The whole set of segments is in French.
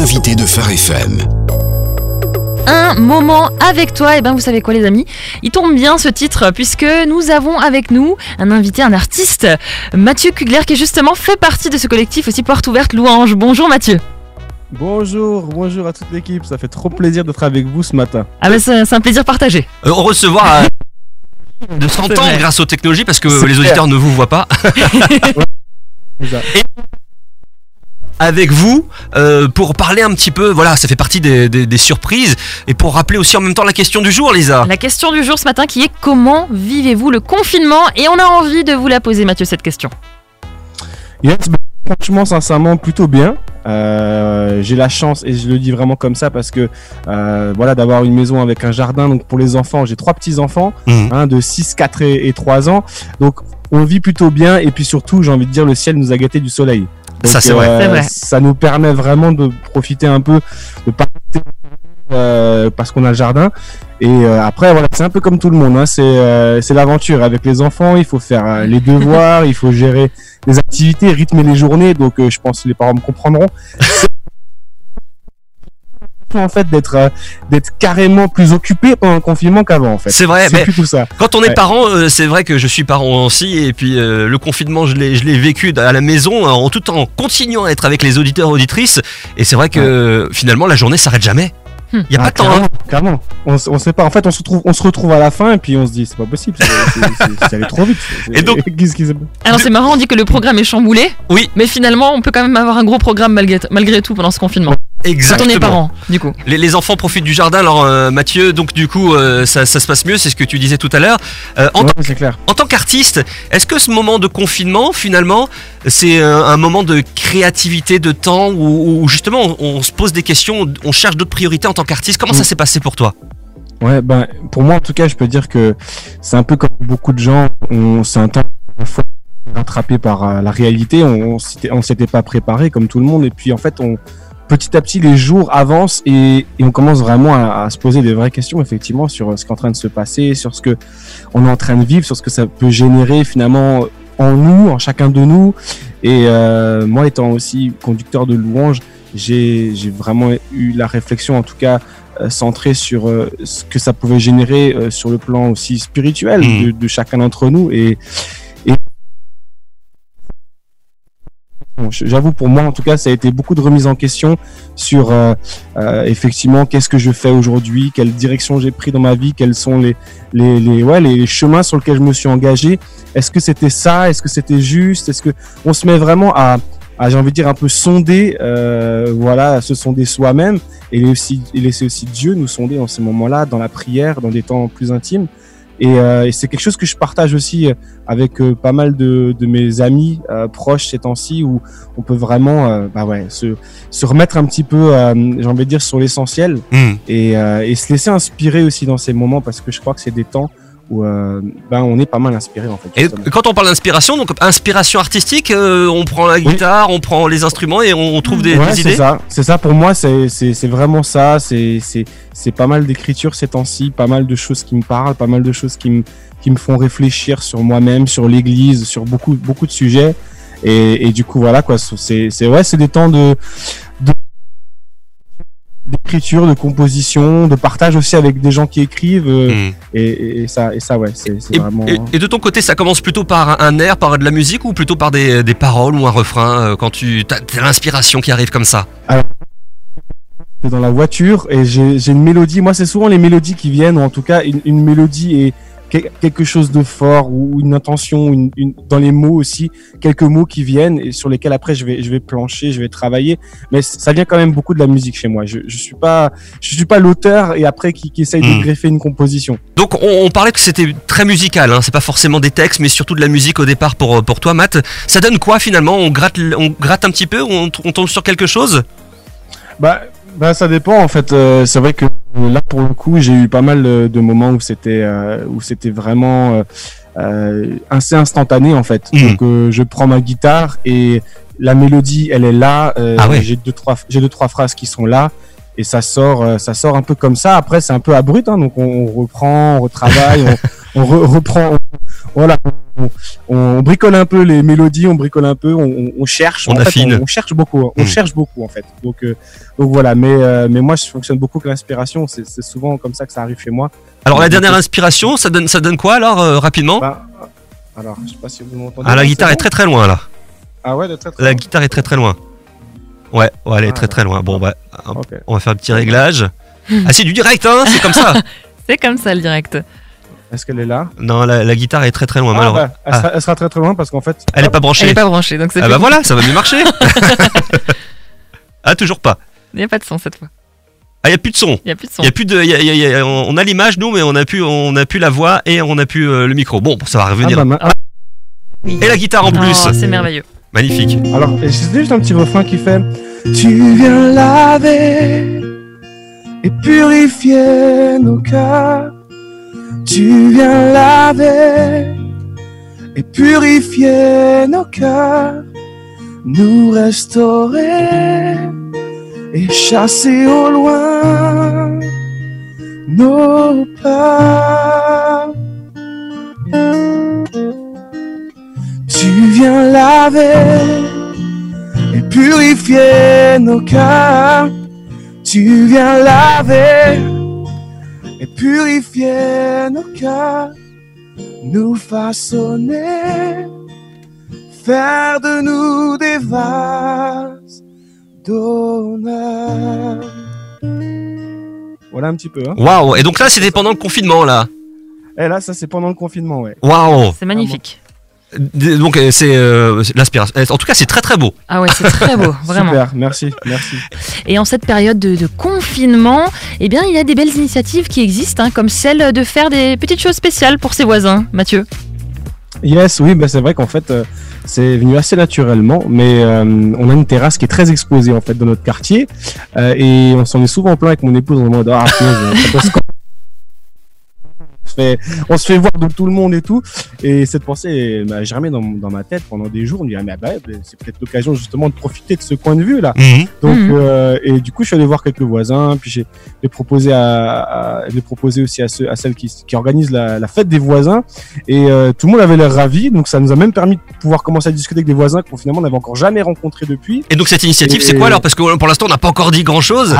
l'invité de Phare FM. Un moment avec toi, et ben vous savez quoi les amis, il tombe bien ce titre puisque nous avons avec nous un invité, un artiste, Mathieu Kugler, qui justement fait partie de ce collectif aussi Porte Ouverte Louange. Bonjour Mathieu. Bonjour à toute l'équipe, ça fait trop plaisir d'être avec vous ce matin. Ah ben c'est un plaisir partagé. Recevoir de 100 ans grâce aux technologies parce que les auditeurs ne vous voient pas. Et avec vous, pour parler un petit peu, voilà, ça fait partie des surprises, et pour rappeler aussi en même temps la question du jour, Lisa. La question du jour ce matin qui est: comment vivez-vous le confinement? Et on a envie de vous la poser, Mathieu, cette question. Yes, franchement, sincèrement, plutôt bien. J'ai la chance, et je le dis vraiment comme ça, parce que voilà, d'avoir une maison avec un jardin. Donc pour les enfants, j'ai 3 petits-enfants, de 6, 4 et 3 ans. Donc on vit plutôt bien, et puis surtout, j'ai envie de dire, le ciel nous a gâté du soleil. Donc, ça c'est vrai. Ça nous permet vraiment de profiter un peu, de partir parce qu'on a le jardin. Et après voilà, c'est un peu comme tout le monde, hein. C'est l'aventure avec les enfants. Il faut faire les devoirs, il faut gérer les activités, rythmer les journées. Donc je pense que les parents me comprendront. En fait, d'être carrément plus occupé pendant le confinement qu'avant, en fait. C'est vrai, c'est plutôt ça. Quand on est parent, c'est vrai que je suis parent aussi, et puis le confinement, je l'ai vécu à la maison, tout en continuant à être avec les auditeurs auditrices, et c'est vrai que finalement la journée s'arrête jamais. Il n'y a pas de temps. Carrément. On sait pas. En fait, on se retrouve à la fin, et puis on se dit c'est pas possible. C'est allé trop vite. Et donc, alors c'est marrant, on dit que le programme est chamboulé. Oui. Mais finalement, on peut quand même avoir un gros programme malgré tout pendant ce confinement. Exactement. Quand on est parent, du coup. Les enfants profitent du jardin. Alors Mathieu, donc du coup, ça se passe mieux. C'est ce que tu disais tout à l'heure. C'est clair. En tant qu'artiste, est-ce que ce moment de confinement, finalement, c'est un moment de créativité, de temps, où justement on se pose des questions, on cherche d'autres priorités en tant qu'artiste? Comment ça s'est passé pour toi? Ouais, ben pour moi en tout cas, je peux dire que c'est un peu comme beaucoup de gens. C'est un temps rattrapé par la réalité. On s'était pas préparé comme tout le monde, et puis en fait petit à petit, les jours avancent, et on commence vraiment à se poser des vraies questions, effectivement, sur ce qui est en train de se passer, sur ce que on est en train de vivre, sur ce que ça peut générer finalement en nous, en chacun de nous. Et moi, étant aussi conducteur de louanges, j'ai vraiment eu la réflexion, en tout cas, centrée sur ce que ça pouvait générer sur le plan aussi spirituel de chacun d'entre nous. Et j'avoue, pour moi en tout cas, ça a été beaucoup de remise en question sur effectivement qu'est-ce que je fais aujourd'hui, quelle direction j'ai pris dans ma vie, quels sont les chemins sur lesquels je me suis engagé. Est-ce que c'était ça? Est-ce que c'était juste? Est-ce que on se met vraiment à j'ai envie de dire un peu sonder, voilà, se sonder soi-même, et laisser aussi Dieu nous sonder dans ces moments-là, dans la prière, dans des temps plus intimes. Et c'est quelque chose que je partage aussi avec pas mal de mes amis proches ces temps-ci, où on peut vraiment se remettre un petit peu, j'ai envie de dire, sur l'essentiel, et se laisser inspirer aussi dans ces moments, parce que je crois que c'est des temps où on est pas mal inspiré, en fait. Et quand on parle d'inspiration, donc inspiration artistique, on prend la guitare, on prend les instruments et on trouve des idées. C'est ça pour moi, c'est vraiment ça. C'est pas mal d'écriture ces temps-ci, pas mal de choses qui me parlent, pas mal de choses qui me font réfléchir sur moi-même, sur l'église, sur beaucoup de sujets. Et du coup voilà quoi, c'est des temps d'écriture, de composition, de partage aussi avec des gens qui écrivent, et ça ouais, c'est vraiment. Et de ton côté, ça commence plutôt par un air, par de la musique, ou plutôt par des paroles ou un refrain, quand t'as l'inspiration qui arrive comme ça? Alors, dans la voiture, et j'ai une mélodie. Moi, c'est souvent les mélodies qui viennent, ou en tout cas une mélodie et quelque chose de fort, ou une intention, dans les mots aussi, quelques mots qui viennent et sur lesquels après je vais plancher, je vais travailler. Mais ça vient quand même beaucoup de la musique chez moi. Je suis pas l'auteur et après qui essaye de greffer une composition. Donc on parlait que c'était très musical, hein. C'est pas forcément des textes, mais surtout de la musique au départ pour toi, Matt. Ça donne quoi finalement? On gratte un petit peu, on tombe sur quelque chose? Bah ça dépend en fait. C'est vrai que là pour le coup j'ai eu pas mal de moments où c'était vraiment assez instantané en fait. Donc je prends ma guitare et la mélodie elle est là. J'ai deux trois phrases qui sont là, et ça sort un peu comme ça. Après c'est un peu abrupt, hein, donc on reprend, on retravaille, on voilà, on bricole un peu les mélodies, on bricole un peu, on cherche. On En fait, affine. on cherche beaucoup, on cherche beaucoup en fait. Donc voilà, mais moi je fonctionne beaucoup avec l'inspiration. C'est souvent comme ça que ça arrive chez moi. Alors la dernière inspiration, ça donne quoi alors rapidement? Bah, alors, je sais pas si vous m'entendez. Ah, la là, guitare c'est est très très loin là. bon. Ah ouais, de très très. La guitare est très très loin. Ouais, elle est très très loin. Bon, bah, Ok. on va faire un petit réglage. Ah, c'est du direct, hein, c'est comme ça. C'est comme ça le direct. Est-ce qu'elle est là? Non, la guitare est très très loin. Ah, malheureusement. bah, elle sera très très loin parce qu'en fait. Elle est pas Elle branchée. est pas branchée, donc c'est Ah bah voilà, ça va mieux marcher. Ah, toujours pas. Il n'y a pas de son cette fois. Ah, y a plus de son. Il n'y a plus de son. Y a plus de, on a l'image nous, mais on a plus la voix et on a plus le micro. Bon, ça va revenir. Et la guitare en Oh, plus. c'est merveilleux. Magnifique. Alors, c'est juste un petit refrain qui fait Tu viens laver et purifier nos cœurs. Tu viens laver et purifier nos cœurs, nous restaurer et chasser au loin nos peurs. Tu viens laver et purifier nos cœurs. Tu viens laver et purifier nos cœurs, nous façonner, faire de nous des vases d'honneur. Voilà un petit peu. Hein. Waouh. Et donc là, c'était pendant le confinement là. Et là, ça c'est pendant le confinement, ouais. Waouh. C'est magnifique. Donc c'est l'inspiration. En tout cas, c'est très très beau. Ah ouais, c'est très beau, vraiment. Super, merci. Et en cette période de confinement, eh bien, il y a des belles initiatives qui existent, hein, comme celle de faire des petites choses spéciales pour ses voisins, Mathieu. Yes, oui, bah c'est vrai qu'en fait, c'est venu assez naturellement, mais on a une terrasse qui est très exposée en fait dans notre quartier, et on s'en est souvent plaint avec mon épouse en mode ah on se fait voir de tout le monde et tout, et cette pensée m'a germé dans ma tête pendant des jours. On me dit ah, mais bah, c'est peut-être l'occasion justement de profiter de ce coin de vue là. Donc et du coup je suis allé voir quelques voisins, puis j'ai proposé aussi à celles qui organisent la fête des voisins, et tout le monde avait l'air ravi. Donc ça nous a même permis de pouvoir commencer à discuter avec des voisins qu'on finalement n'avait encore jamais rencontrés depuis. Et donc cette initiative, c'est quoi alors? Parce que pour l'instant, on n'a pas encore dit grand chose.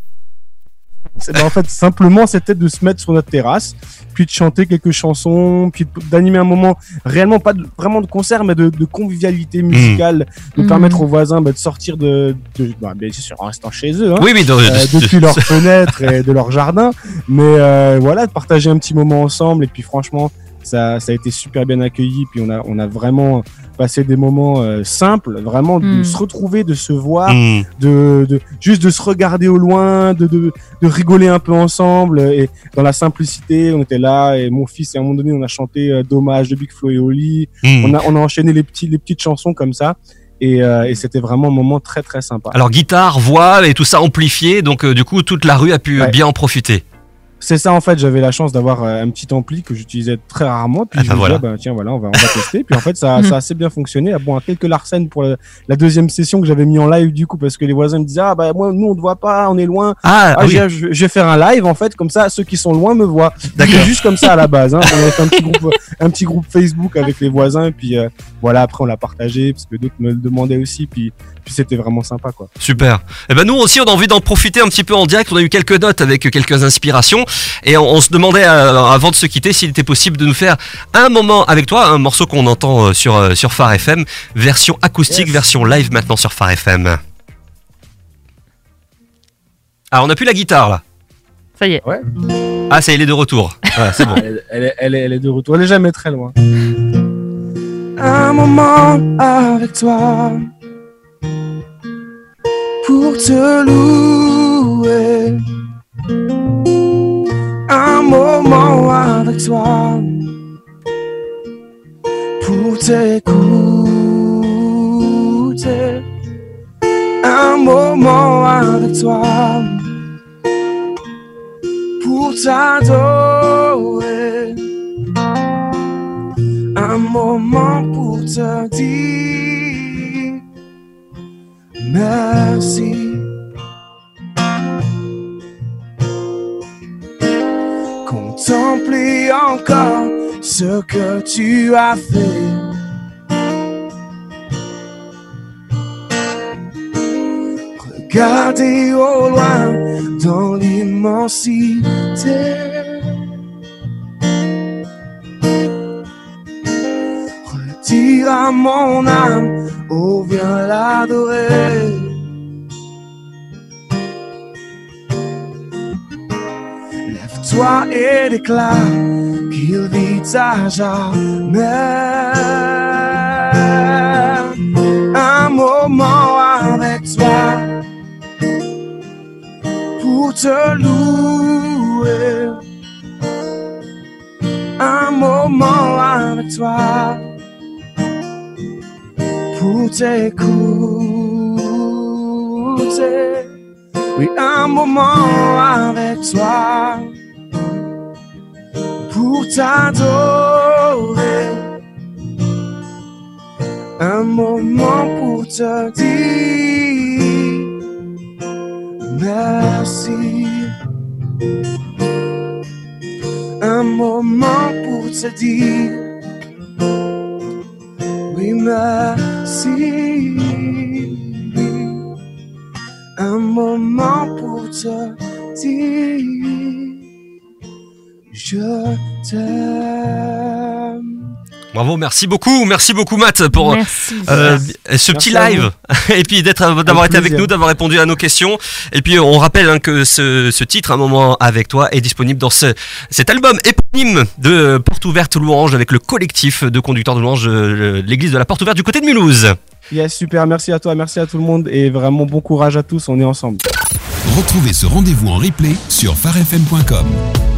En fait, simplement, c'était de se mettre sur notre terrasse, puis de chanter quelques chansons, puis d'animer un moment réellement pas vraiment de concert, mais de convivialité musicale, de permettre aux voisins de sortir bien sûr en restant chez eux, hein, Oui, depuis leurs fenêtres et de leur jardin, mais voilà, de partager un petit moment ensemble. Et puis franchement, ça a été super bien accueilli, puis on a vraiment passé des moments simples, vraiment de se retrouver, de se voir, juste de se regarder au loin, de rigoler un peu ensemble, et dans la simplicité. On était là, et mon fils, et à un moment donné, on a chanté Dommage de Big Flo et Oli. On a enchaîné les petites chansons comme ça. Et c'était vraiment un moment très très sympa. Alors guitare, voix et tout ça amplifié, donc du coup toute la rue a pu bien en profiter. C'est ça, en fait, j'avais la chance d'avoir un petit ampli que j'utilisais très rarement, puis je me disais, tiens, voilà, on va tester. Puis en fait, ça a assez bien fonctionné. Bon, à quelques larcènes pour la deuxième session que j'avais mis en live, du coup, parce que les voisins me disaient, nous on te voit pas, on est loin. Oui. Je vais faire un live, en fait, comme ça, ceux qui sont loin me voient. D'accord. Juste comme ça à la base, hein. On avait fait un petit groupe Facebook avec les voisins, et puis voilà, après on l'a partagé, parce que d'autres me le demandaient aussi, puis c'était vraiment sympa, quoi. Super. Et ben nous aussi, on a envie d'en profiter un petit peu en direct. On a eu quelques notes avec quelques inspirations, et on se demandait avant de se quitter s'il était possible de nous faire un moment avec toi, un morceau qu'on entend sur Phare FM, version acoustique, version live maintenant sur Phare FM. Ah, on a plus la guitare là. Ça y est. Ouais. Ah, ça y est, elle est de retour. Voilà, c'est bon. Elle est de retour. Elle est jamais très loin. Un moment avec toi pour te louer. Un moment avec toi pour t'écouter. Un moment avec toi pour t'adorer. Un moment pour te dire merci. Contempler encore ce ce que tu as fait. Regardez au loin dans l'immensité. Retire à mon âme, oh viens l'adorer. Lève-toi et déclare qu'il vit à jamais. Un moment avec toi pour te louer. Un moment avec toi pour t'écouter. Oui, un moment avec toi pour t'adorer. Un moment pour te dire merci. Un moment pour te dire oui, merci. Un moment pour te dire je t'aime. Bravo, merci beaucoup Matt pour ce petit live et puis d'avoir été avec nous, d'avoir répondu à nos questions. Et puis on rappelle que ce titre, Un moment avec toi, est disponible dans cet album éponyme de Porte Ouverte Louange avec le collectif de conducteurs de louange, l'église de la Porte Ouverte du côté de Mulhouse. Yes, super, merci à toi, merci à tout le monde et vraiment bon courage à tous, on est ensemble. Retrouvez ce rendez-vous en replay sur farfm.com.